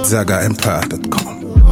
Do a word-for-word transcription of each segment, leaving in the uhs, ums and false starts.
Zaga Empire dot com.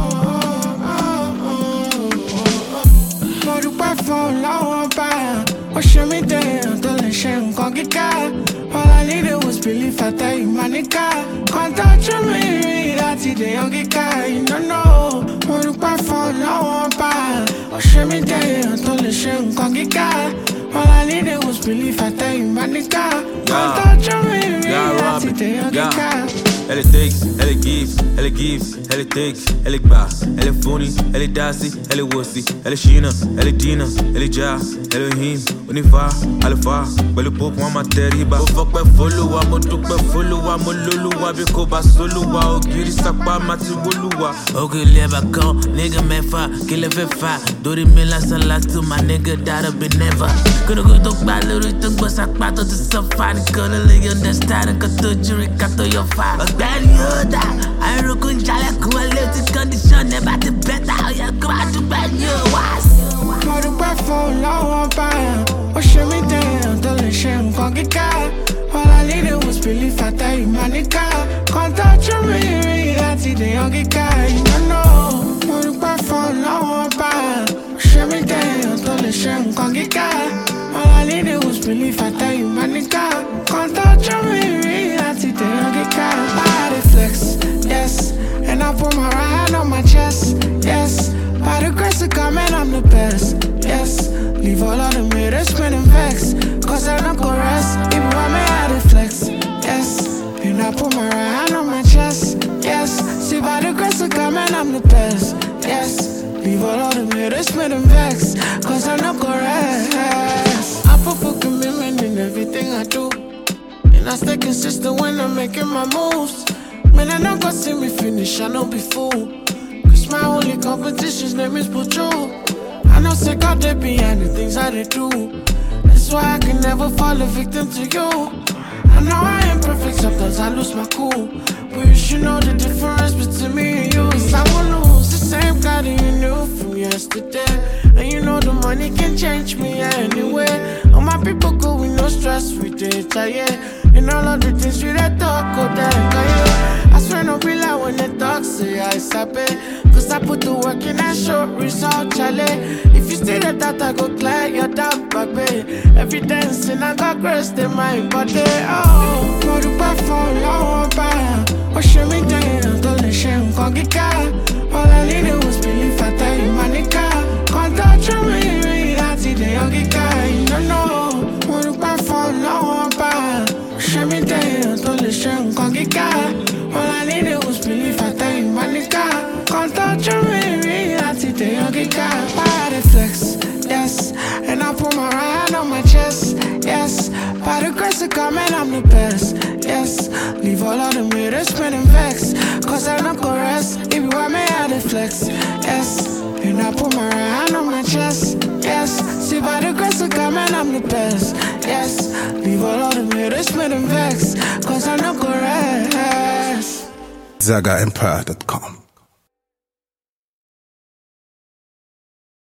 Mo dúpẹ́ fún lọ́wọ́ bá ó ṣe mí dèèyàn tó lè ṣe nǹkan kíkà. All I needed was belief, I tell you, my nigga. Can't touch me, láti dèèyàn kíkà. You don't know. Mo dúpẹ́ fún lọ́wọ́ bá ó ṣe mí dèèyàn tó lè ṣe nǹkan kíkà. All I needed was belief, I tell you, my nigga. Can't touch me, láti dèèyàn kíkà. Elle takes, elle gives, elle gives, elle takes, elle bass, elle funny, elle dassy, elle wussy, elle Sheena, elle Dina, elle Ja, elle Him, Unifa, Alpha, pẹ̀lú pop wọn máa tẹríba. Mo fọpẹ́ f'Olúwa, mo dúpẹ́ f'Olúwa, mo lólúwa bí kò bá sólúwa, ògiri sápá máa ti wólúwa. Ògiri ẹ̀bà kan, nigga mẹ́fà, kí lẹ fẹ́ fà, dórí mi lásán lásán, my nigga that'll be never. Kórógó tó gbá lórí tó gbọ́ sápá tó ti sọ́fà, nìkan ló lè understand, nǹkan tó jírí ká tó yọ fà. Ọ̀gbẹ́ni yóò dá, àìrókùn jalẹ̀kùn ẹlẹ́ ti condition ẹ̀ bá ti bẹ́tà, ọ̀yà kó bá dúpẹ́ ní òwá. Mo dúpẹ́ fún lọ́wọ́ bá ó ṣe mí dèèyàn tó lè ṣe nǹkan kíkà. All I needed was belief, I tell you, my nigga. Can't touch me, láti dèèyàn kíkà. You don't know. Mo dúpẹ́ fún lọ́wọ́ bá ó ṣe mí dèèyàn tó lè ṣe nǹkan kíkà. All I needed was belief, I tell you, my nigga. Can't touch me, láti dèèyàn kíkà. Body flex, yes, and I put my right hand on my chest, yes. By the grace of God, man, I'm the best, yes. Leave all of them haters spinning vex, cause I don't go rest, even when me had it flex, yes. And I put my right hand on my chest, yes. See, by the grace of God, man, I'm the best, yes. Leave all of them haters spinning vex, cause I don't go rest. I put full commitment in everything I do, and I stay consistent when I'm making my moves. Man, I don't go see me finish, I don't be fooled. My only competition's name is Pucho. I know say God they behind the things that they do. That's why I can never fall a victim to you. I know I ain't perfect, sometimes I lose my cool, but you should know the difference between me and you. Cause I won't lose the same guy that you knew from yesterday. And you know the money can change me anyway. All my people go with no stress, we did yeah. And all of the things we let talk, go down, yeah. I swear no be lie when they talk, say I sabi. Cause I put the work in that short result, Charlie. If you stay there, that I go clear your doubt, baby. Every dancing, I got grace in my body. Oh, mo dúpẹ́ fún lọ́wọ́ bá ó ṣe mí dèèyàn tó lè ṣe nǹkan kíkà. All I needed was belief, I tell you, my nigga. Can't touch me, láti dèèyàn kíkà. You don't know. Mo dúpẹ́ fún lọ́wọ́ bá ó ṣe mí dèèyàn tó lè ṣe nǹkan kíkà. All I needed was belief, I tell you, my nigga. Can't touch me, láti dèèyàn kíkà. Body flex, yes, and I put my right hand on my chest, yes. By the grace of God, man, I'm the best, yes. Leave all of them haters spinning vex, cause I don't go rest, even when me had it flex, yes. And I put my right hand on my chest, yes. See, by the grace of God, man, I'm the best, yes. Leave all of them haters spinning vex, cause I don't go rest. Zaga Empire dot com.